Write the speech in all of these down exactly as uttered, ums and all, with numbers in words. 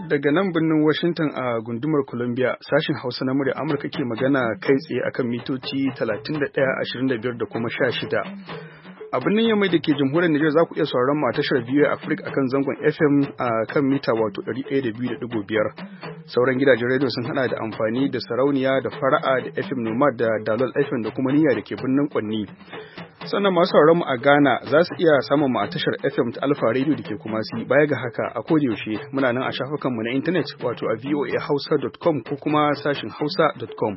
Daga nan birnin Washington a gundumar Columbia, sashin Hausa na murya Amurka ke magana kai tsaye akan mitoci talatin da ɗaya, ashirin da biyar da kuma sha shida. A birnin Yamai da ke jamhuriyar Nijar za ku iya sauraron mu a tashar V O A Africa akan zangon F M a kan mita wato ɗari ɗaya da biyu da ɗigo biyar. Sauran gidajen rediyo sun hada da amfani da sarauniya da fara'a da F M Nomad da Dalol F M da kuma niyya da ke birnin Kwanni. Sannan masu sauraron mu a Ghana za su iya samun mu a tashar F M ta Alpha Radio da ke Kumasi. Baya ga haka a koda yaushe muna nan a shafukan mu na intanet wato a voa hausa dot com ko kuma sashin hausa dot com.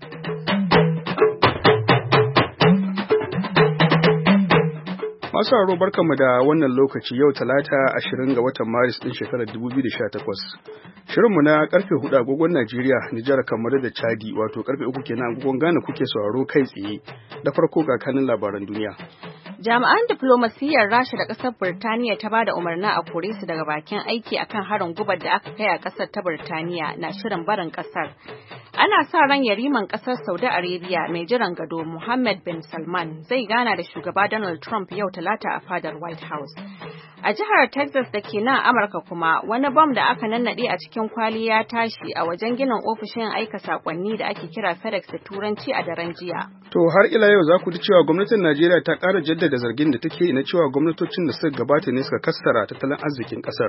Masu sauraro barkanmu da wannan lokaci yau talata ashirin ga watan Maris ɗin shekarar dubu biyu da sha takwas. Shirinmu na karfe hudu agogon Najeriya, Nijar, Kamaru da Chadi wato karfe uku kenan agogon Ghana kuke sauraro kai tsaye. Da farko ga kanin labaran duniya. Jami'an diflomasiyyar Rasha da ƙasar Birtaniya ta bada umarni a kore su daga bakin aiki akan harin gubar da aka kai a ƙasar ta Birtaniya na shirin barin ƙasar. Ana sa ran yariman ƙasar Saudi Arabia mai jiran gado Mohammed bin Salman zai gana da shugaba Donald Trump yau Talata a fadar White House. A jihar Texas da ke nan Amurka kuma wani bam da aka nannade a cikin kwali ya tashi a wajen ginin ofishin aika sakonni da ake kira FedEx da Turanci a daren jiya. To har ila yau za ku ji cewa gwamnatin Najeriya ta ƙara jaddada zargin da take na cewa gwamnatocin da suka gabata ne suka kassara tattalin arzikin ƙasar.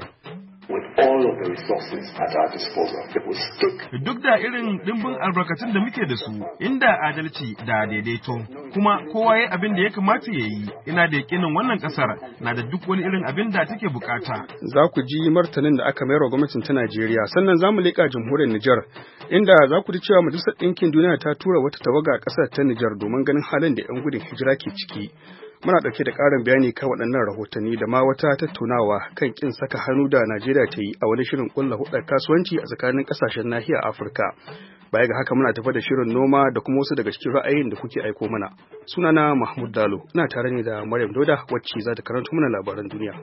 Duk da irin ɗimbin albarkatun da muke da su, inda adalci da daidaito, kuma kowa ya abin da ya kamata ya yi, ina da yakinin wannan ƙasar na da duk wani irin abin da take bukata. Za ku ji martanin da aka mayar wa gwamnatin ta Najeriya, sannan za mu leƙa jamhuriyar Nijar, inda za ku ji cewa Majalisar Ɗinkin Duniya ta tura wata tawaga a ƙasar ta Nijar domin ganin halin da 'yan gudun hijira ke ciki. Muna ɗauke da ƙarin bayani kan waɗannan rahotanni da ma wata tattaunawa kan ƙin saka hannu da Najeriya ta yi a wani shirin ƙulla hudar kasuwanci a tsakanin ƙasashen nahiyar Afirka. Baya ga haka muna tafi da shirin noma da kuma wasu daga cikin ra'ayin da kuke aiko mana. Sunana Mahmud Dalo, ina tare ne da Maryam Doda wacce za ta karanto mana labaran duniya.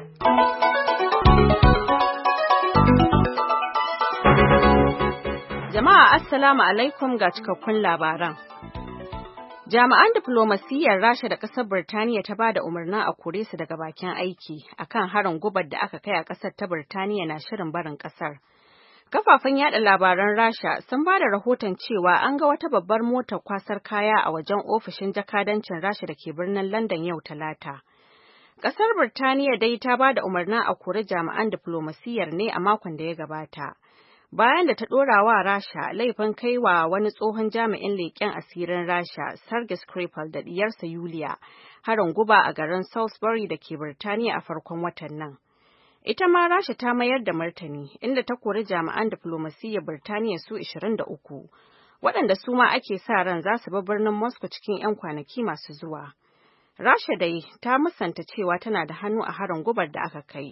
Jama'a assalamu alaikum ga cikakkun labaran. Jami'an diflomasiyyar Rasha da ƙasar Birtaniya ta bada umarnin a kore su daga bakin aiki akan harin gubar da aka kai a ƙasar ta Birtaniya na shirin barin ƙasar. Kafafen yada labaran Rasha sun bada rahoton cewa an ga wata babbar motar kwasar kaya a wajen ofishin jakadancin Rasha da ke birnin London yau Talata. Ƙasar Birtaniya dai ta bada umarnin a kore jami'an diflomasiyyar ne a makon da ya gabata. Bayan da ta ɗora wa Rasha laifin kaiwa wani tsohon jami'in leƙen asirin Rasha, Sergei Skripal da ɗiyarsa Yulia, harin guba a garin Salisbury da ke Birtaniya a farkon watan nan. Ita ma Rasha ta mayar da martani, inda ta kori jami'an diflomasiyyar Birtaniya su ashirin da uku, waɗanda su ma ake sa ran za su bar birnin Moscow cikin 'yan kwanaki masu zuwa. Rasha dai ta musanta cewa tana da hannu a harin gubar da aka kai.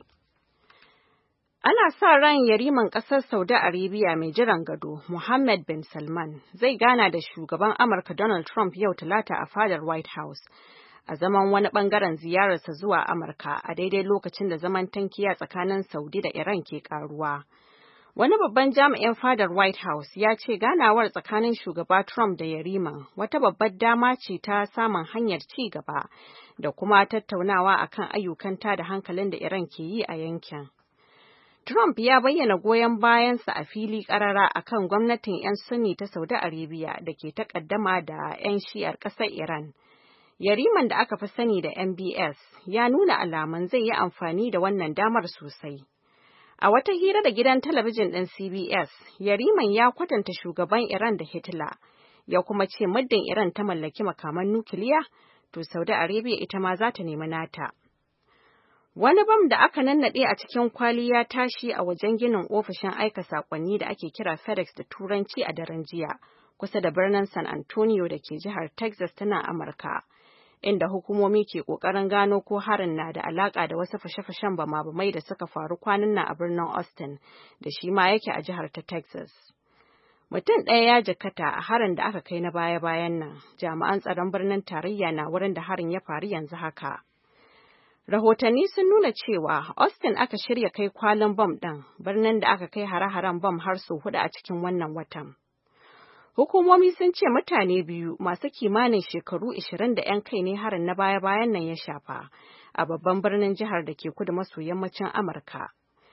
Ana sa ran yariman ƙasar Saudi Arabia mai jiran gado, Mohammed bin Salman, zai gana da shugaban Amurka Donald Trump yau Talata a fadar White House, a zaman wani ɓangaren ziyararsa zuwa Amurka a daidai lokacin da zaman tankiya tsakanin Saudi da Iran ke ƙaruwa. Wani babban jami'in fadar White House ya ce ganawar tsakanin shugaba Trump da yariman wata babbar dama ce ta samun hanyar ci gaba da kuma tattaunawa akan ayyukan tada hankalin da Iran ke yi a yankin. Trump ya bayyana goyon bayansa a fili ƙarara akan gwamnatin 'yan Sunni ta Saudi Arabia da ke takaddama da 'yan shi'ar ƙasar Iran. Yariman da aka fi sani da M B S ya nuna alamun zai yi amfani da wannan damar sosai. A wata hira da gidan talabijin ɗin C B S, Yariman ya kwatanta shugaban Iran da Hitler, ya kuma ce muddin Iran ta mallaki makaman nukiliya, to Saudi Arabia ita ma za ta nemi nata. Wani bam da aka nannaɗe a cikin kwali ya tashi a wajen ginin ofishin aika saƙonni da ake kira FedEx da Turanci a daren jiya, kusa da birnin San Antonio da ke jihar Texas tana Amurka, inda hukumomi ke ƙoƙarin gano ko harin na da alaƙa da wasu fashe-fashen bama-bamai da suka faru kwanan nan a birnin Austin, da shi ma yake a jihar ta Texas. Mutum ɗaya ya jikkata a harin da aka kai na baya-bayan nan, jami'an tsaron birnin tarayya na wurin da harin ya faru yanzu haka. Rahotanni sun nuna cewa Austin aka shirya kai kwalin bom ɗin, birnin da aka kai hare-haren bom har sau hudu a cikin wannan watan. Hukumomi sun ce mutane biyu masu kimanin shekaru ashirin da 'yan kai ne harin na baya-bayan nan ya shafa a babban birnin jihar da ke kudu maso yammacin Amurka.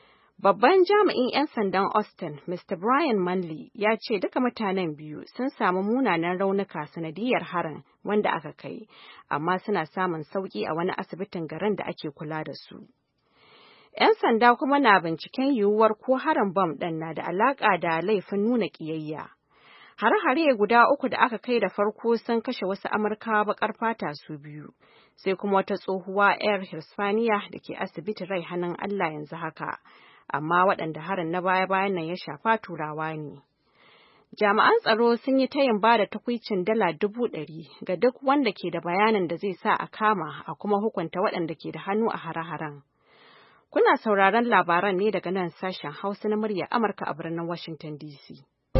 Babban jami'in 'yan sandan Austin, Mister Brian Manley, ya ce duka mutanen biyu sun samu munanan raunuka sanadiyar harin wanda aka kai, amma suna samun sauki a wani asibitin garin da ake kula da su. 'Yan sanda kuma na binciken yiwuwar ko harin bam ɗin na da alaƙa da laifin nuna ƙiyayya. Hare-hare guda uku da aka kai da farko sun kashe wasu Amurkawa baƙar fata su biyu, sai kuma wata tsohuwa 'yar Hispaniya da ke asibiti rai hannun Allah yanzu haka. Amma waɗanda harin na baya-bayan nan ya shafa Turawa ne. Jami'an tsaro sun yi tayin ba da takwicin dala dubu ɗari ga duk wanda ke da bayanin da zai sa a kama a kuma hukunta waɗanda ke da hannu a hare-haren. Kuna sauraron labaran ne daga nan sashen Hausa na murya Amurka a birnin Washington D C.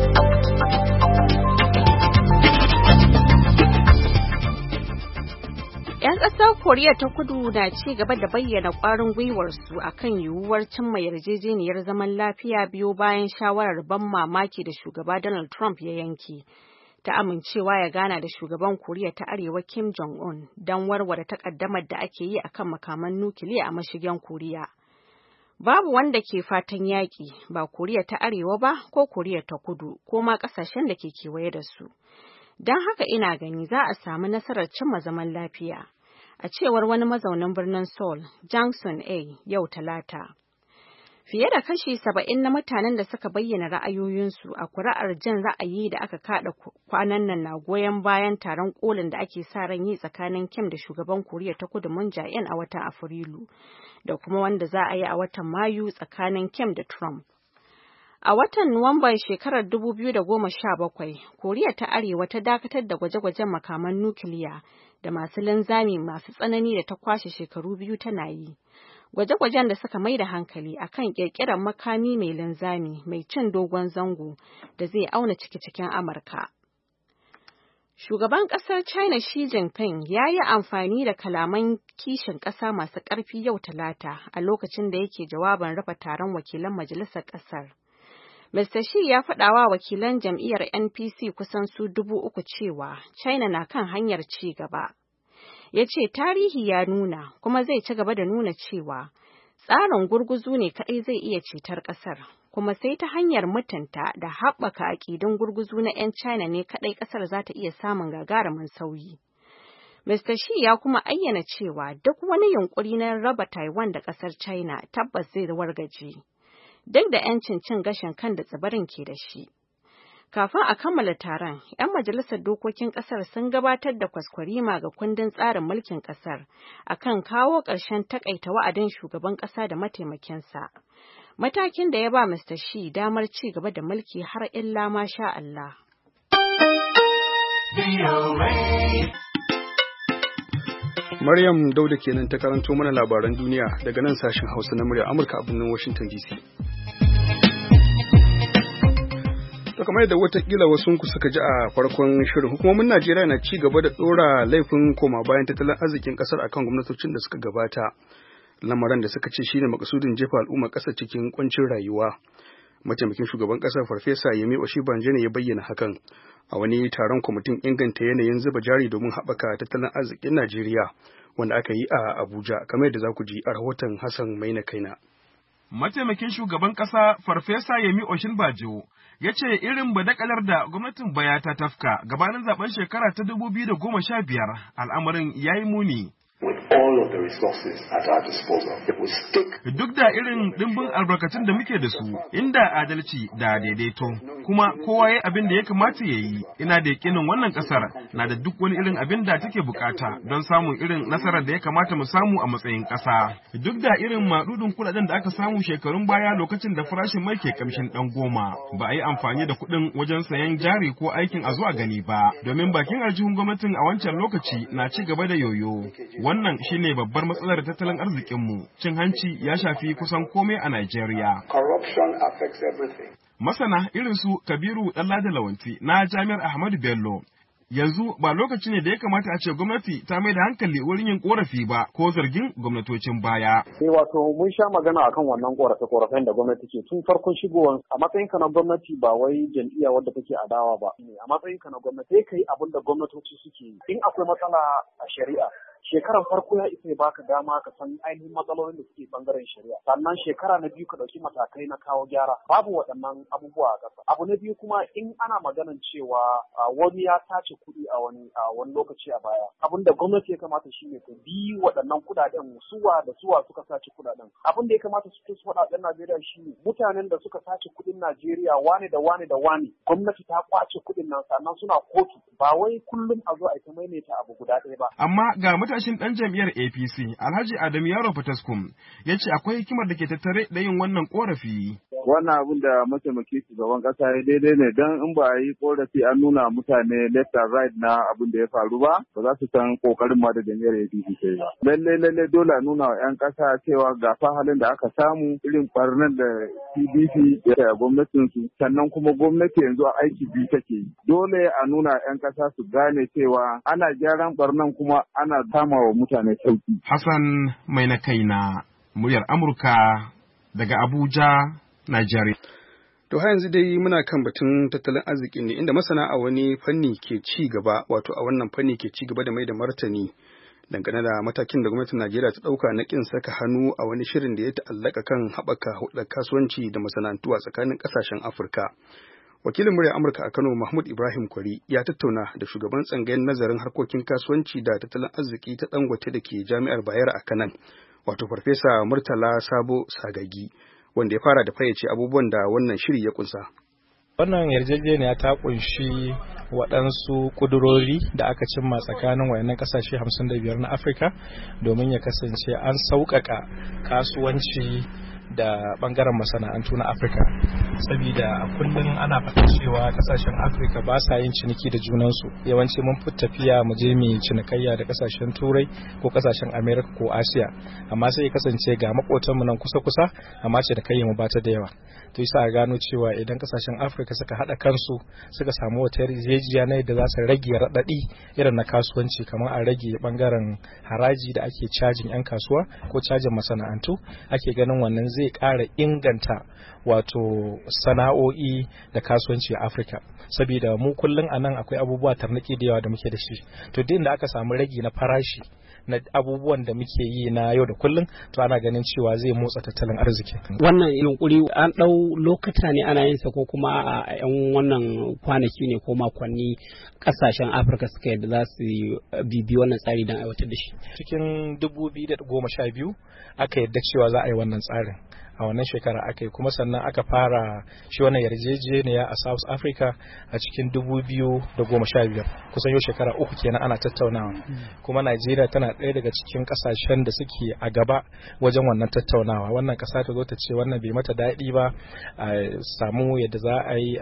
'Yan ƙasar Koriya ta Kudu na ci gaba da bayyana ƙwarin gwiwarsu a kan yiwuwar cimma yarjejeniyar zaman lafiya biyo bayan shawarar ban mamaki da shugaba Donald Trump ya yanke ta amincewa ya gana da shugaban Koriya ta Arewa Kim Jong-un don warware takaddamar da ake yi akan makaman nukiliya a mashigin Koriya. Babu wanda ke fatan yaƙi, ba Koriya ta Arewa ba ko Koriya ta Kudu ko ma ƙasashen da ke kewaye da su. Don haka ina gani za a samu nasarar cimma zaman lafiya, a cewar wani mazaunin birnin Seoul, Jang-sun A, yau Talata. Fiye da kashi saba'in na mutanen da suka bayyana ra'ayoyinsu a kuri'ar jin ra'ayi da aka kada kwanan nan na goyon bayan taron kolin da ake sa ran yi tsakanin Kim da shugaban Koriya ta Kudu Moon Jae-in a watan Afrilu, da kuma wanda za a yi a watan Mayu tsakanin Kim da Trump. A watan Nuwamban shekarar dubu biyu da goma sha bakwai, Koriya ta Arewa ta dakatar da gwaje-gwajen makaman nukiliya da masu linzami masu tsanani da ta kwashe shekaru biyu tana yi. Gwaje-gwajen da suka mai da hankali akan ƙirƙirar makami mai linzami mai cin dogon zango da zai auna cike-ciken Amurka. Shugaban ƙasar China Xi Jinping ya yi amfani da kalaman kishin ƙasa masu ƙarfi yau Talata a lokacin da yake jawabin rufe taron wakilan majalisar ƙasar. Mister Xi ya faɗa wa wakilan jam'iyyar N P C kusan su dubu uku cewa China na kan hanyar ci gaba. Ya ce tarihi ya nuna kuma zai ci gaba da nuna cewa tsarin gurguzu ne kaɗai zai iya cetar ƙasar, kuma sai ta hanyar mutunta da haɓaka aƙidun gurguzu na 'yan China ne kaɗai ƙasar za ta iya samun gagarumin sauyi. Mister Xi ya kuma ayyana cewa duk wani yunƙuri na raba Taiwan da ƙasar China tabbas zai wargaje. Duk da 'yancin cin gashin kan da tsibirin ke da shi. Kafin a kammala taron, 'yan majalisar dokokin ƙasar sun gabatar da kwaskwarima ga kundin tsarin mulkin ƙasar akan kawo ƙarshen takaita wa'adin shugaban ƙasa da mataimakinsa. Matakin da ya ba Mister Xi damar ci gaba da mulki har illa ma sha Allah. Maryam Dauda kenan ta karanto mana labaran duniya daga nan sashen Hausa na murya Amurka a birnin Washington D C. To kamar yadda watakila wasunku suka ji a farkon shirin, hukumomin Najeriya na ci gaba da ɗora laifin koma bayan tattalin arzikin ƙasar akan gwamnatocin da suka gabata, lamarin da suka ce shine makasudin jefa al'ummar ƙasar cikin kuncin rayuwa. Mataimakin shugaban ƙasar Farfesa Yemi Osinbajo ne ya bayyana hakan a wani taron kwamitin inganta yanayin zuba jari domin haɓaka tattalin arzikin Najeriya wanda aka yi a Abuja, kamar yadda za ku ji a rahoton Hassan Maina Kaina. Mataimakin shugaban ƙasa Farfesa Yemi Osinbajo ya ce irin badakalar da gwamnatin baya ta tafka gabanin zaben shekara ta dubu biyu da goma sha biyar al'amarin ya yi muni. Duk da irin ɗimbin albarkatun da muke da su, inda adalci da daidaito, kuma kowa ya abin da ya kamata ya yi, ina da yakinin wannan ƙasar na da duk wani irin abin da take bukata don samun irin nasarar da ya kamata mu samu a matsayin ƙasa. Duk da irin maɗuɗin kuɗaɗen da aka samu shekarun baya lokacin da farashin mai ke kamshin ɗan goma, ba a yi amfani da kuɗin wajen sayan jari ko aikin a zuwa gani ba, domin bakin aljihun gwamnatin a wancan lokaci na ci gaba da yoyo. Wannan shine babbar matsalar tattalin arzikinmu. Cin hanci ya shafi kusan komai a Najeriya. Masana irin su Kabiru Ɗanladi Lawanti na Jami'ar Ahmadu Bello yanzu ba lokaci ne da ya kamata a ce gwamnati ta mai da hankali wurin yin korafi ba ko zargin gwamnatocin baya. Eh wato mun sha magana akan wannan korafe-korafen da gwamnati ke tun farkon shigowar a matsayin ka na gwamnati ba wai jam'iyya wadda take adawa ba. A matsayin ka na gwamnati sai kai abin da gwamnatoci suke yi. In akwai matsala a shari'a shekaran farko ya isa ya baka dama ka san ainihin matsalolin da suke bangaren shari'a, sannan shekara na biyu ka ɗauki matakai na kawo gyara. Babu waɗannan abubuwa a ƙasa. Abu na biyu kuma in ana maganan cewa wani ya tace kuɗi a wani a wani lokaci a baya, abin da gwamnati ya kamata shi ne ta bi waɗannan kuɗaɗen suwa da suwa suka sace kuɗaɗen. Abin da ya kamata su su faɗa ɗan Najeriya shi ne mutanen da suka sace kuɗin Najeriya wane da wane da wane gwamnati ta kwace kuɗin nan sannan suna kotu, ba wai kullum a zo a ta maimaita abu guda ɗaya ba. Amma ga matashin ɗan jam'iyyar A P C Alhaji Adamu Yaro Fataskum ya ce akwai hikimar da ke tattare da yin wannan korafi. Wannan abin da mataimaki shugaban kasa ya daidai ne don in ba a yi korafi an nuna mutane left and right na abin da ya faru ba ba za su san kokarin ma da jam'iyyar A P C sai ba. Lalle lalle dole a nuna wa 'yan kasa cewa ga fa halin da aka samu irin barnan da P D P da gwamnatin su, sannan kuma gwamnati yanzu a aiki biyu take. Dole a nuna 'yan kasa su gane cewa ana gyaran barnan kuma ana kama wa mutane sauki. Hassan mai na kaina muryar Amurka daga Abuja, Najeriya. To har yanzu dai muna kan batun tattalin arziki ne inda masana a wani fanni ke ci gaba wato a wannan fanni ke ci gaba da mai da martani dangane da matakin da gwamnatin Najeriya ta ɗauka na ƙin saka hannu a wani shirin da ya ta'allaka kan haɓaka hulɗar kasuwanci da masana'antu a tsakanin ƙasashen Afirka. Wakilin muryar Amurka a Kano Mahmud Ibrahim Kwari ya tattauna da shugaban tsangayar nazarin harkokin kasuwanci da tattalin arziki ta Dangote da ke Jami'ar Bayero a Kanan, wato Farfesa Murtala Sabo Sagagi, wanda ya fara da fayyace abubuwan da wannan shiri ya kunsa. Wannan yarjejeniya ta kunshi waɗansu ƙudurori da aka cimma tsakanin wayannan ƙasashe hamsin da biyar na Afirka domin ya kasance an sauƙaƙa kasuwanci da ɓangaren masana'antu na Afirka. Saboda a kullum ana faɗa cewa ƙasashen Afirka ba sa yin ciniki da junansu. Yawanci mun fi tafiya mu je mu cinikayya da ƙasashen Turai ko ƙasashen Amerika ko Asiya. Amma sai ya kasance ga maƙotanmu nan kusa-kusa amma cinikayyar mu ba ta da yawa. To yasa a gano cewa idan ƙasashen Afirka suka haɗa kansu suka samu wata yarjejiya na yadda za su rage raɗaɗi irin na kasuwanci, kamar a rage ɓangaren haraji da ake cajin 'yan kasuwa ko cajin masana'antu, ake ganin wannan zai ƙara inganta wato sana'o'i da kasuwanci a Afirka. Saboda mu kullum a nan akwai abubuwa tarnaki da yawa da muke da shi. To din da aka samu ragi na farashi na abubuwan da muke yi na yau da kullum, to ana ganin cewa zai motsa tattalin arziki. Wannan yunkuri an ɗau lokuta ne ana yin sa ko kuma a yan wannan kwanaki ne ko makonni ƙasashen Afirka suka yadda za su bibi wannan tsari don aiwatar da shi? Cikin dubu biyu da goma sha biyu aka yadda cewa za a yi wannan tsarin. A wannan shekara aka yi kuma sannan aka fara shi wannan yarjejeniya a South Africa a cikin dubu biyu da goma sha biyar, kusan yau shekara uku kenan ana tattaunawa. Kuma Najeriya tana ɗaya daga cikin ƙasashen da suke a gaba wajen wannan tattaunawa. Wannan ƙasa ta zo ta ce wannan bai mata daɗi ba, a samu yadda za a yi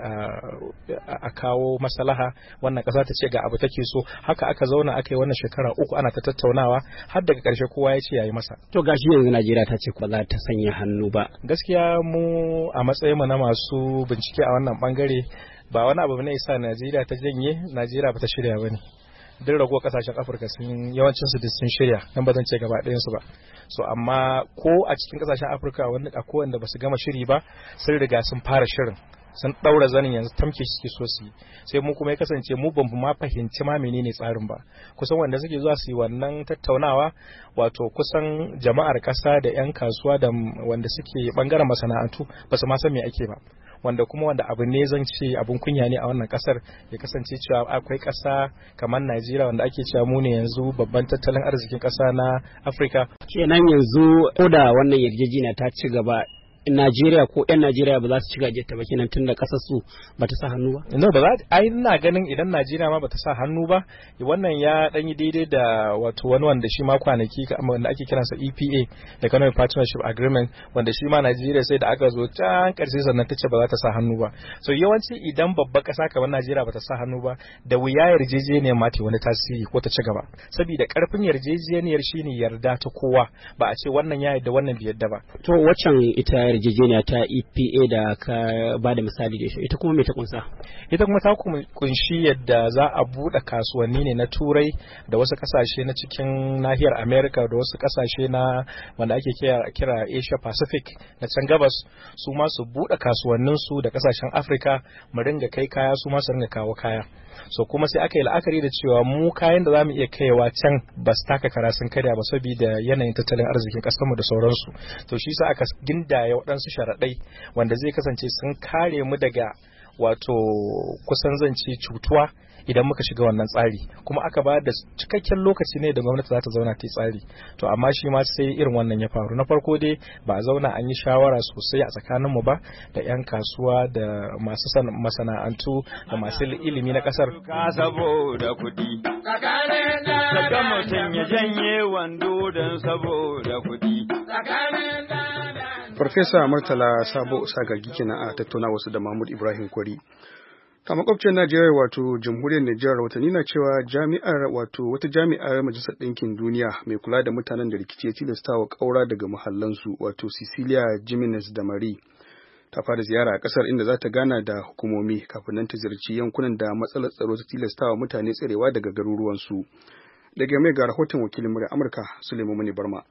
a kawo maslaha. Wannan ƙasa ta ce ga abu take so. Haka aka zauna aka yi wannan shekara uku ana ta tattaunawa har daga ƙarshe kowa ya ce ya yi masa. To gashi yanzu Najeriya ta ce ba za ta sanya hannu ba. Gaskiya mu a matsayin mu na masu bincike a wannan bangare ba wani abu ne yasa Najeriya ta janye. Najeriya ba ta shirya bane. Duk rago kasashen Afirka sun yawancin su sun shirya, dan ba zan ce gaba ɗayan su ba. So amma ko a cikin kasashen Afirka wanda akwai wanda basu gama shiri ba, sun riga sun fara shirin. Sun daura zanin yanzu tamke suke so su yi. Sai mu kuma ya kasance mu ban ma fahimci ma menene tsarin ba. Kusan wanda suke zuwa su yi wannan tattaunawa wato kusan jama'ar kasa da 'yan kasuwa da wanda suke bangaren masana'antu ba su ma san me ake ba. Wanda kuma wanda abu ne zan ce abun kunya ne a wannan kasar ya kasance cewa akwai kasa kamar Najeriya wanda ake cewa mu ne yanzu babban tattalin arzikin kasa na Afirka. Kenan yanzu ko da wannan yarjejeniya ta ci gaba, Najeriya ko 'yan Najeriya ba za su ci gajiyar ta ba kenan tun da ƙasar su ba ta sa hannu ba? No, ba za ai ina ganin idan Najeriya ma ba ta sa hannu ba, wannan ya dan yi daidai da wato wani wanda shi ma kwanaki wanda ake kiransa E P A, Economic Partnership Agreement, wanda shi ma Najeriya sai da aka zo can ƙarshe sannan ta ce ba za ta sa hannu ba. So yawanci idan babbar ƙasa kamar Najeriya ba ta sa hannu ba, da wuya yarjejeniyar ma ta wani tasiri ko ta ci gaba. Saboda ƙarfin yarjejeniyar shine yarda ta kowa, ba a ce wannan ya yarda wannan bai yarda ba. To waccan ita yarjejeniya ta E P A da ka ba da misali da ita kuma me ta kunsa? Ita kuma ta kunshi yadda za a buɗe kasuwanni ne na Turai da wasu ƙasashe na cikin nahiyar America da wasu ƙasashe na wanda ake kira, kira Asia Pacific na can gabas, su ma su buɗe kasuwanninsu da ƙasashen Africa, mu ringa kai kaya su ma su ringa kawo kaya. So kuma sai aka yi la'akari da cewa mu kayan da za mu iya kaiwa can ba su taka kara sun karya ba saboda yanayin tattalin arzikin ƙasarmu da sauransu. To shi sa aka gindaya waɗansu sharaɗai wanda zai kasance sun kare mu daga wato kusan zance cutuwa idan muka shiga wannan tsari, kuma aka ba da cikakken lokaci ne da gwamnati za ta zauna ta yi tsari. To amma shi ma sai irin wannan ya faru. Na farko dai ba a zauna an yi shawara sosai a tsakaninmu ba da 'yan kasuwa da masu masana'antu da masu ilimi na kasar. Saboda kuɗi, daga mutum ya janye wando don saboda kuɗi. Farfesa Murtala Sabo Sagagi kenan a tattauna wasu da Mahmud Ibrahim Kwari. Ta makwabcin Najeriya wato jamhuriyar Nijar watanni na cewa jami'ar wato wata jami'ar Majalisar Ɗinkin Duniya mai kula da mutanen da rikici ya tilasta wa ƙaura daga muhallansu wato Cecilia Jimenez da Marie ta fara ziyara a ƙasar inda za ta gana da hukumomi kafin nan ta ziyarci yankunan da matsalar tsaro ta tilasta wa mutane tserewa daga garuruwansu. Daga mai ga rahoton wakilin murya Amurka Suleiman Muni Barma.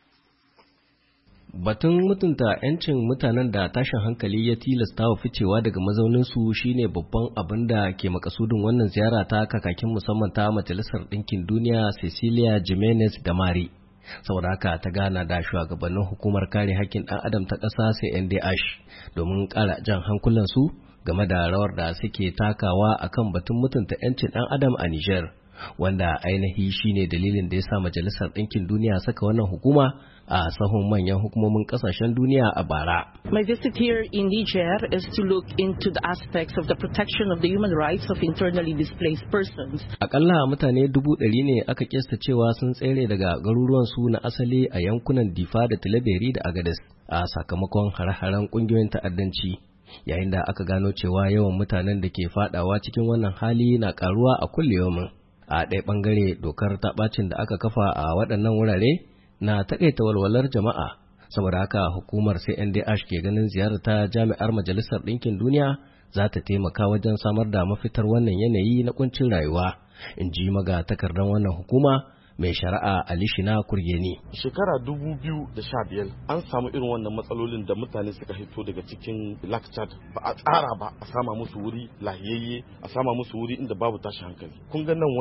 Batun mutunta 'yancin mutanen da tashin hankali ya tilasta wa ficewa daga mazauninsu shine babban abin da ke makasudin wannan ziyara ta kakakin musamman ta Majalisar Ɗinkin Duniya Cecilia Jimenez da Mari. Saboda haka ta gana da shugabannin hukumar kare haƙƙin ɗan adam ta ƙasa C N D H domin ƙara jan hankulansu game da rawar da suke takawa akan batun mutunta 'yancin ɗan adam a Nijar, wanda ainihi shine dalilin da ya sa Majalisar Ɗinkin Duniya saka wannan hukuma a sahun manyan hukumomin kasashen duniya a bara. My visit here in Niger is to look into the aspects of the protection of the human rights of internally displaced persons. Akalla mutane dubu ɗari ne aka kesta cewa sun tsere daga garuruwan su na asali a yankunan Difa da Tilaberi da Agadez a sakamakon hare-haren ƙungiyoyin ta'addanci. Yayin da aka gano cewa yawan mutanen da ke fadawa cikin wannan hali na karuwa a kulliyomin. A ɗaya ɓangare dokar ta ɓacin da aka kafa a waɗannan wurare na taƙaita walwalar jama'a, saboda haka hukumar C N D H ke ganin ziyarta jami'ar Majalisar Ɗinkin Duniya za ta taimaka wajen samar da mafitar wannan yanayi na kuncin rayuwa, in ji maga takardar wannan hukuma mai shari'a Alishina Kurgeni. Shekara dubu biyu da sha biyar an samu irin wannan matsalolin da mutane suka hito daga cikin Black Chad, ba a tsara ba a sama musu wuri lahiyayye, a sama musu wuri inda babu tashi hankali. Kun ga nan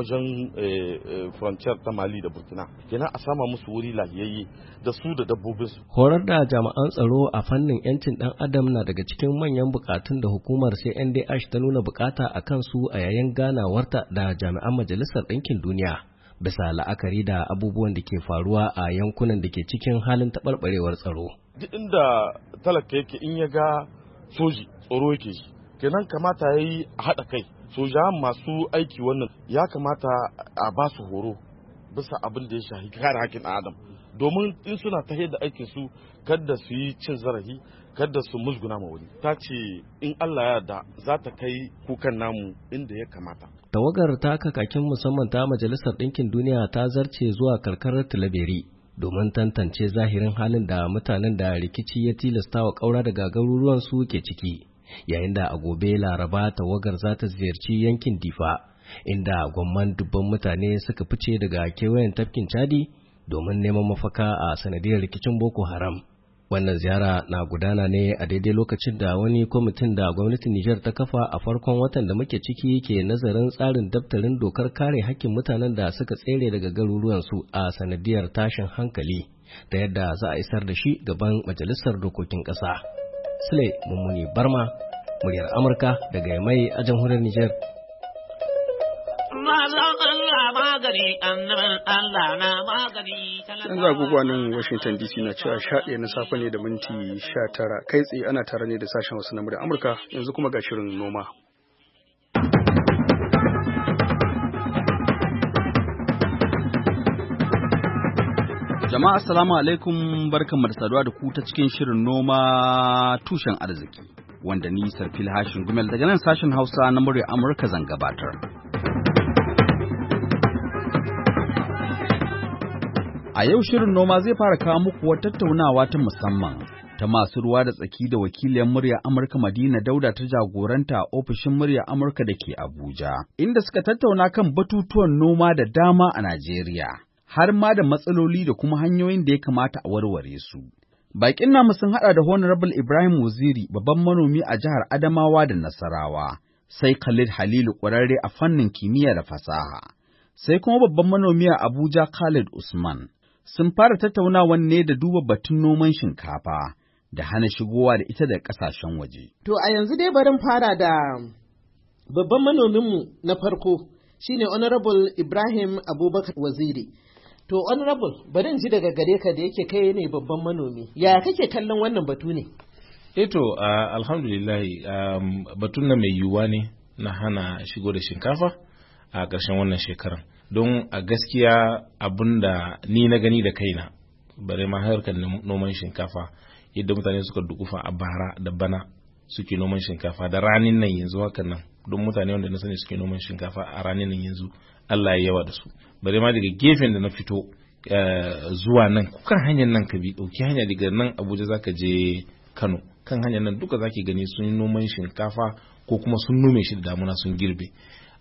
wajen frontier ta Mali da Burkina, kenan a sama musu wuri lahiyayye da su da dabbobinsu. Horar da jami'an tsaro a fannin 'yancin ɗan adam na daga cikin manyan bukatun da hukumar C N D H ta nuna bukata a kansu a yayin ganawarta da jami'an Majalisar Ɗinkin Duniya, bisa la'akari da abubuwan da ke faruwa a yankunan da ke cikin halin taɓarɓarewar tsaro. Duk inda talaka yake in ya ga soji tsoro yake shi, kenan kamata ya yi a haɗa kai. Soja masu aiki wannan ya kamata a ba su horo bisa abin da ya shahi kare haƙƙin adam, domin in suna ta da aikin su kada su yi cin zarafi, kada su musguna ma wani. Ta ce in Allah ya yarda za ta kai kukan namu inda ya kamata. Tawagar ta kakakin musamman ta Majalisar Ɗinkin Duniya ta zarce zuwa karkarar Tilaberi domin tantance zahirin halin da mutanen da rikici ya tilasta wa ƙaura daga garuruwan su ke ciki, yayin da a gobe Laraba tawagar za ta ziyarci yankin Difa, inda gwamman dubban mutane suka fice daga kewayen tafkin Chadi domin neman mafaka a sanadiyar rikicin Boko Haram. Wannan ziyara na gudana ne a daidai lokacin da wani kwamitin da gwamnatin Nijar ta kafa a farkon watan da muke ciki ke nazarin tsarin daftarin dokar kare hakkin mutanen da suka tsere daga garuruwansu a sanadiyar tashin hankali, ta yadda za a isar da shi gaban Majalisar Dokokin Ƙasa. Sule Mummuni Barma, muryar Amurka daga Yamai a jamhuriyar Nijar. Yanzu agogo nan Washington D C na cewa sha ɗaya na safe ne da minti sha tara, kai tsaye ana tare ne da sashen wasu na muryar Amurka. Yanzu kuma ga shirin noma. Jama'a assalamu alaikum, barkanmu da saduwa da ku ta cikin shirin noma tushen arziki, wanda ni Sarfil Hashin Gumel daga nan sashen Hausa na muryar Amurka zan gabatar. A yau shirin noma zai fara kawo muku wata tattaunawa ta musamman ta masu ruwa da tsaki da wakiliyar murya Amurka Madina Dauda ta jagoranta a ofishin murya Amurka da ke Abuja, inda suka tattauna kan batutuwan noma da dama a Najeriya, har ma da matsaloli da kuma hanyoyin da ya kamata a warware su. Baƙin namu sun haɗa da Honorable Ibrahim Waziri, babban manomi a jihar Adamawa da Nasarawa, sai Khalid Halilu ƙwararre a fannin kimiyya da fasaha, sai kuma babban manomi a Abuja Khalid Usman. Sun fara tattaunawa ne da duba batun noman shinkafa da hana shigowa da ita daga ƙasashen waje. To a yanzu dai barin fara da babban manominmu na farko shine Honorable Ibrahim Abubakar Waziri. To Honorable, bari in ji daga gare ka da yake kai ne babban manomi. Ya kake kallon wannan batu ne? Eh to uh, alhamdulillah um, batun na mai yiwuwa ne na hana shigo da shinkafa a ƙarshen wannan shekaran. Don a gaskiya abin da ni na gani da kaina, bare ma harkar noman shinkafa, yadda mutane suka dukufa a bara da bana suke noman shinkafa da ranin nan yanzu hakan nan, don mutane wanda na sani suke noman shinkafa a ranin nan yanzu Allah ya yawa da su. Bare ma daga gefen da na fito uh, zuwa nan, kukan hanyar nan ka bi, ɗauki hanya daga nan Abuja zaka je Kano, kan hanyar nan duka zaki gani sun yi noman shinkafa ko kuma sun nome shi da damuna sun girbe.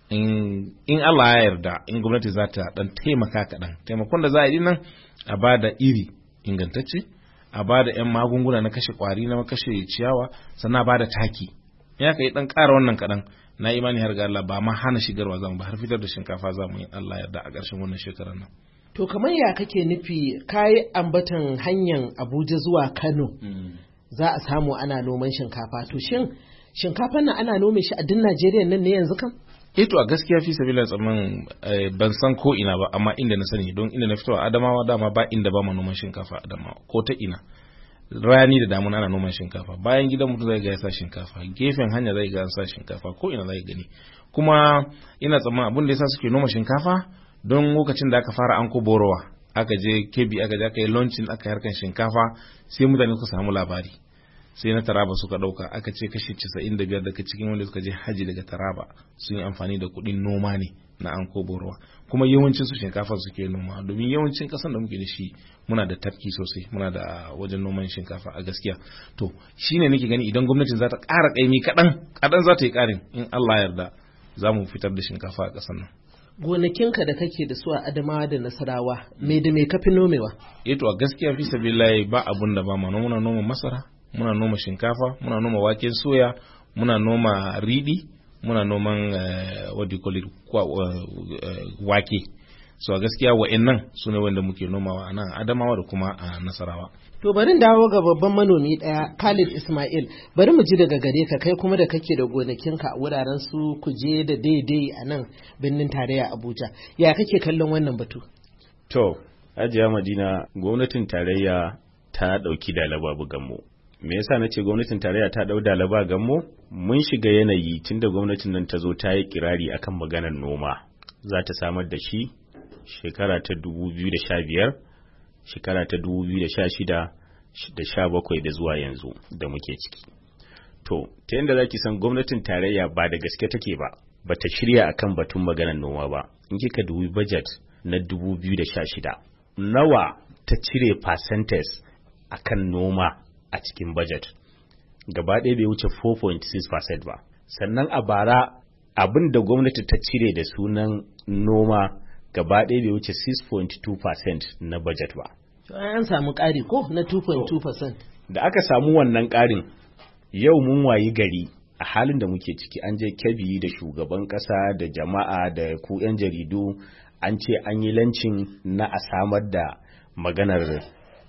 In, in Allah ya yarda, in gwamnati za ta dan taimaka kaɗan, taimakon da za a yi nan a ba da iri ingantacce, a ba da 'yan magunguna na kashe ƙwari na kashe ciyawa, sannan a ba da taki. Ya ka yi ɗan ƙara wannan kaɗan, na imani har ga Allah ba ma hana shigarwa zamu ba, har fitar da shinkafa za mu yi Allah yarda a ƙarshen wannan shekarar nan. To kamar ya kake nufi, kayi ambatan hanyar Abuja zuwa Kano mm. za a samu ana noman shinkafa. To shin shinkafan nan ana nome shi a duk Najeriya nan ne yanzu kan? Eh to a gaskiya fi sabila tsaman ban san ko ina ba, amma inda na sani, don inda na fito a Adamawa dama ba inda ba ma noman shinkafa a Adamawa ko ta ina. Rani da damuna ana noman shinkafa, bayan gidan mutum zai ga ya sa shinkafa, gefen hanya zai ga an sa shinkafa, ko ina zai gani. Kuma ina tsaman abin da yasa suke noma shinkafa, don lokacin da aka fara anko borowa, aka je Kebbi, aka je aka yi launching, aka yi harkan shinkafa, sai mutane suka samu labari. Sai na Taraba suka dauka, aka ce kashi casa'in da biyar daga cikin wanda suka je haji daga Taraba sun yi amfani da kuɗin noma ne na anko borowa, kuma yawancin su shinkafa suke noma, domin yawancin kasan da muke da shi muna da tafki sosai, muna da wajen noman shinkafa a gaskiya. To shine nake gani idan gwamnatin za ta ƙara ƙaimi kaɗan kaɗan za ta yi ƙarin, in Allah yarda za mu fitar da shinkafa a ƙasar nan. Gonakinka da kake da su a Adamawa da Nasarawa, me da me kafi nomewa? Eh to a gaskiya fi sabilillahi ba abun da ba ma muna noma masara, muna noma shinkafa, muna noma waken soya, muna noma riɗi, muna noman uh, what do you call it, kwa, uh, uh, wake. So a gaskiya wa'annan su ne wanda muke nomawa a nan Adamawa da kuma a Nasarawa. To bari dawo ga babban manomi ɗaya, Khalid Ismail, bari mu ji daga gare ka, kai kuma da kake da gonakinka a wuraren su Kuje da Daidai a nan birnin tarayya Abuja. Ya kake kallon wannan batu? To, Hajiya Madina, gwamnatin tarayya ta ɗauki dalaba buganmu. Me yasa na ce gwamnatin tarayya ta ɗau dalaba gammo? Mun shiga yanayi tunda gwamnatin nan ta zo ta yi kirari akan maganar noma. Za ta samar da shi shekara ta dubu biyu da sha biyar, shekara ta dubu biyu da sha shida da sha bakwai da zuwa yanzu da muke ciki. To, ta yadda za ki san gwamnatin tarayya ba da gaske take ba, ba ta shirya akan batun maganar noma ba. In kika dubi budget na dubu biyu da sha shida, nawa ta cire percentage akan noma a cikin budget? Gaba ɗaya bai wuce four point six percent ba. Sannan a bara abin da gwamnati ta cire da sunan noma gaba ɗaya bai wuce six point two percent na budget ba. An samu ƙari ko na two point two percent. Da aka samu wannan ƙarin, yau mun wayi gari a halin da muke ciki, an je Kebbi da shugaban ƙasa da jama'a da ku 'yan jaridu, an ce an yi lancin na a samar da maganar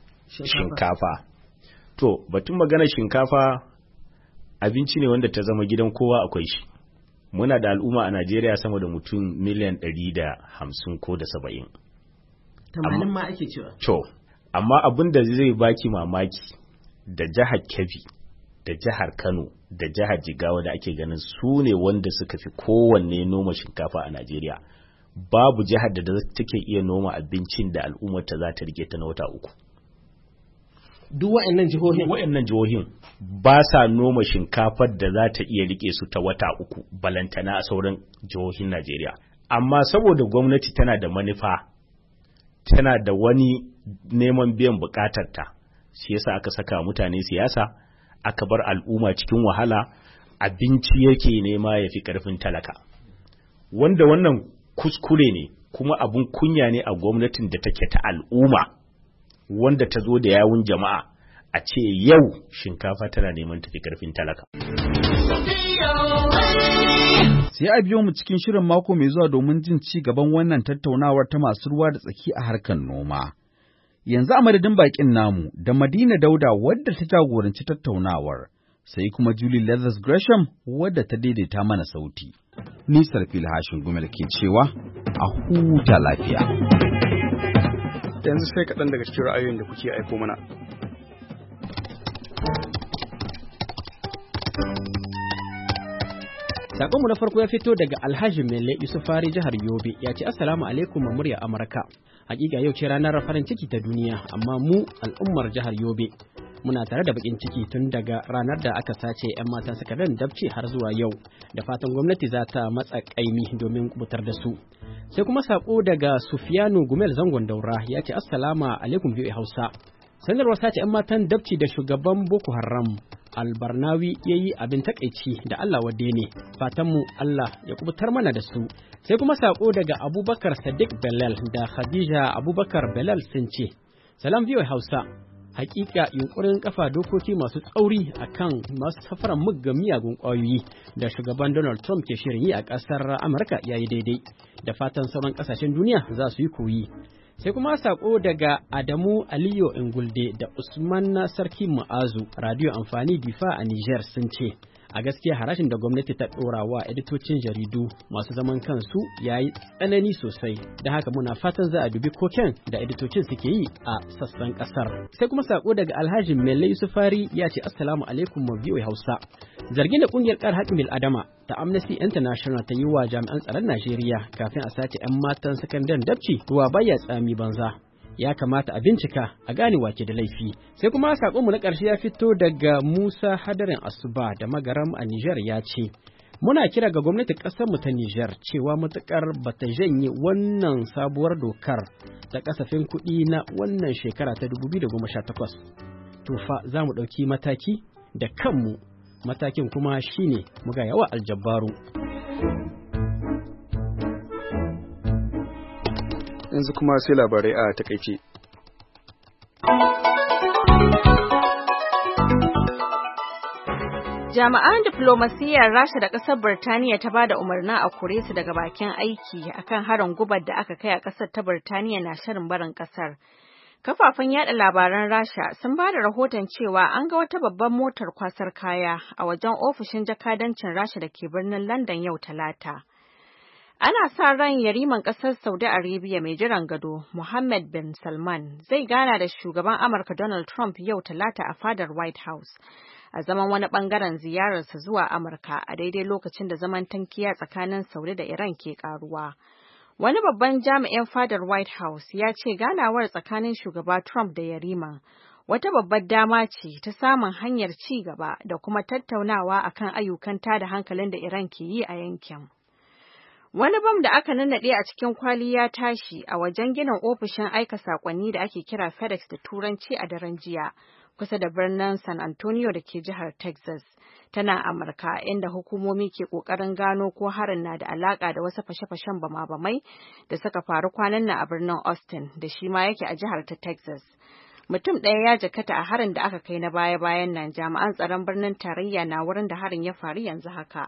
shinkafa. To, batun maganar shinkafa abinci ne wanda ta zama gidan kowa akwai shi. Muna da al'umma a Najeriya sama da mutum miliyan ɗari da hamsin ko da saba'in. Tamanin ma ake cewa. To, amma abin da zai baki mamaki, da jihar Kebbi, da jihar Kano, da jihar Jigawa da ake ganin su ne wanda suka fi kowanne noma shinkafa a Najeriya. Babu jihar da take iya noma abincin da al'ummarta za ta rike ta na wata uku. Duk wa'annan jihohin? Wa'annan jihohin ba sa noma shinkafar da za ta iya rike su ta wata uku, balantana a sauran jihohin Najeriya. Amma saboda gwamnati tana da manufa, tana da wani neman biyan bukatarta, shi yasa aka saka mutane siyasa, aka bar al'umma cikin wahala, abinci yake nema ya fi ƙarfin talaka. Wanda wannan kuskure ne kuma abun kunya ne a gwamnatin da take ta al'umma, wanda ta zo da yawun jama'a a ce yau shinkafa tana neman tafi ƙarfin talaka. Sai a biyo mu cikin shirin mako mai zuwa domin jin ci gaban wannan tattaunawar ta masu ruwa da tsaki a harkar noma. Yanzu a madadin bakin namu da Madina Dauda wadda ta jagoranci tattaunawar, sai kuma Julie Leathers Gresham wadda ta daidaita mana sauti. Ni Sarfil Hashin Gumel ke cewa a huta lafiya. Yanzu sai kaɗan daga cikin ra'ayoyin da kuke aiko mana. Sakonmu na farko ya fito daga Alhaji Mele Yusufari jihar Yobe, ya ce Assalamu alaikum murya Amurka. Hakika yau ce ranar farin ciki ta duniya, amma mu al'ummar jihar Yobe muna tare da bakin ciki tun daga ranar da aka sace 'yan mata suka dan dabce har zuwa yau, da fatan gwamnati za ta matsa kaimi domin kubutar da su. Sai kuma sako daga Sufiyanu Gumel Zangon Daura, ya ce Assalamu alaikum biyu Hausa. Sanarwar sace 'yan matan dabci da shugaban Boko Haram Albarnawi ya yi abin takaici da Allah wadde ne, fatanmu Allah ya kubutar mana da su. Sai kuma sako daga Abubakar Sadiq Belal da Khadija Abubakar Belal sun ce, Salam biyu Hausa, hakika yunkurin kafa dokoki masu tsauri akan masu safaran muggan miyagun ƙwayoyi da shugaban Donald Trump ke shirin yi a ƙasar Amurka ya yi daidai, da fatan sauran ƙasashen duniya za su yi koyi. Sai kuma sako daga Adamu Aliyu Ingulde da Usman Sarki Mu'azu, radio amfani Difa a Niger sun ce, a gaskiya harashin da gwamnati ta ɗora wa editocin jaridu masu zaman kansu ya yi tsanani sosai, da haka muna fatan za a dubi koken da editocin suke yi a sassan ƙasar. Sai kuma sako daga Alhaji Mele Yusufari ya ce Assalamu alaikum ma biyu Hausa. Zargin da kungiyar kar haƙƙin bil'adama ta Amnesty International ta yi wa jami'an tsaron Najeriya kafin a sace 'yan matan sakandaren dabci ruwa baya tsami banza. Ya kamata a bincika a gane wake da laifi. Sai kuma sakonmu na ƙarshe ya fito daga Musa Hadarin Asuba da Magaram a Nijar, ya ce, muna kira ga gwamnatin ƙasarmu ta Nijar cewa matuƙar bata janye wannan sabuwar dokar ta kasafin kuɗi na wannan shekara ta dubu biyu da goma sha takwas. To fa za mu ɗauki mataki da kanmu, matakin kuma shine mu ga yawa aljabbaru. Yanzu kuma sai labarai a takaice. Jami'an diflomasiyyar Rasha da ƙasar Birtaniya ta bada umarnin a kore su daga bakin aiki akan harin gubar da aka kai a ƙasar ta Birtaniya na shirin barin ƙasar. Kafafen yada labaran Rasha sun ba da rahoton cewa an ga wata babbar motar kwasar kaya a wajen ofishin jakadancin Rasha da ke birnin London yau Talata. Ana sa ran yariman ƙasar Saudi Arabia mai jiran gado, Mohammed bin Salman, zai gana da shugaban Amurka Donald Trump yau Talata a fadar White House, a zaman wani bangaren ziyararsa zuwa Amurka a daidai lokacin da zaman tankiya tsakanin Saudi da Iran ke karuwa. Wani babban jami'in fadar White House ya ce ganawar tsakanin shugaba Trump da yariman wata babbar dama ce ta samun hanyar ci gaba da kuma tattaunawa akan ayyukan tada hankalin da Iran ke yi a yankin. Wani bam da aka nannaɗe a cikin kwali ya tashi a wajen ginin ofishin aika saƙonni da ake kira FedEx da Turanci a daren jiya, kusa da birnin San Antonio da ke jihar Texas, tana Amurka, inda hukumomi ke ƙoƙarin gano ko harin na da alaƙa da wasu fashe-fashen bama-bamai da suka faru kwanan nan a birnin Austin, da shi ma yake a jihar ta Texas. Mutum ɗaya ya jakata a harin da aka kai na baya-bayan nan. Jami'an tsaron birnin tarayya na wurin da harin ya faru yanzu haka.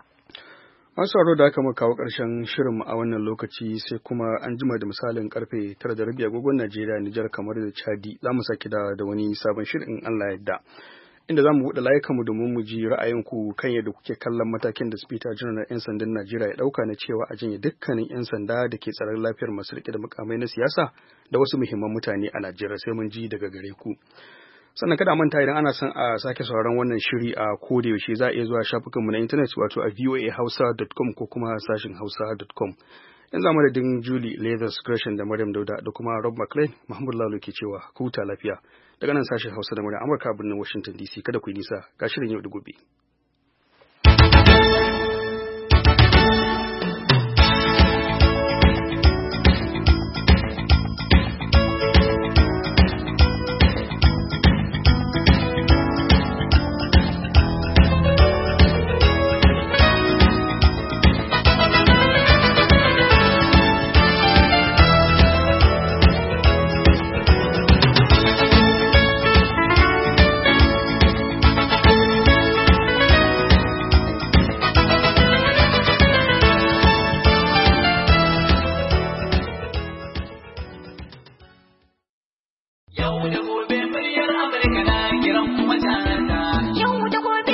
Masu aro da aka muka kawo ƙarshen shirin a wannan lokaci, sai kuma an jima da misalin karfe tara da rabi agogon Najeriya, Nijar, kamar da Chadi za mu saki da da wani sabon shirin in Allah yadda. Inda za mu buɗe layukanmu domin mu ji ra'ayinku kan yadda kuke kallon matakin da Sufeta Janar 'yan sandan Najeriya ya ɗauka na cewa a janye dukkanin 'yan sanda da ke tsaron lafiyar masu riƙe da mukamai na siyasa da wasu muhimman mutane a Najeriya, sai mun ji daga gare ku. Sannan kada manta idan ana son a sake sauraron wannan shiri a koda yaushe za a iya zuwa shafukanmu na intanet wato a voa hausa dot com ko kuma sashin hausa dot com. Yanzu a madadin Julie Leathers Gresham da Maryam Dauda da kuma Rob McLean, Muhammad Lalo ke cewa ku huta lafiya. Daga nan sashin Hausa da Murya Amurka birnin Washington D C, kada ku yi nisa ga shirin yau da gobe.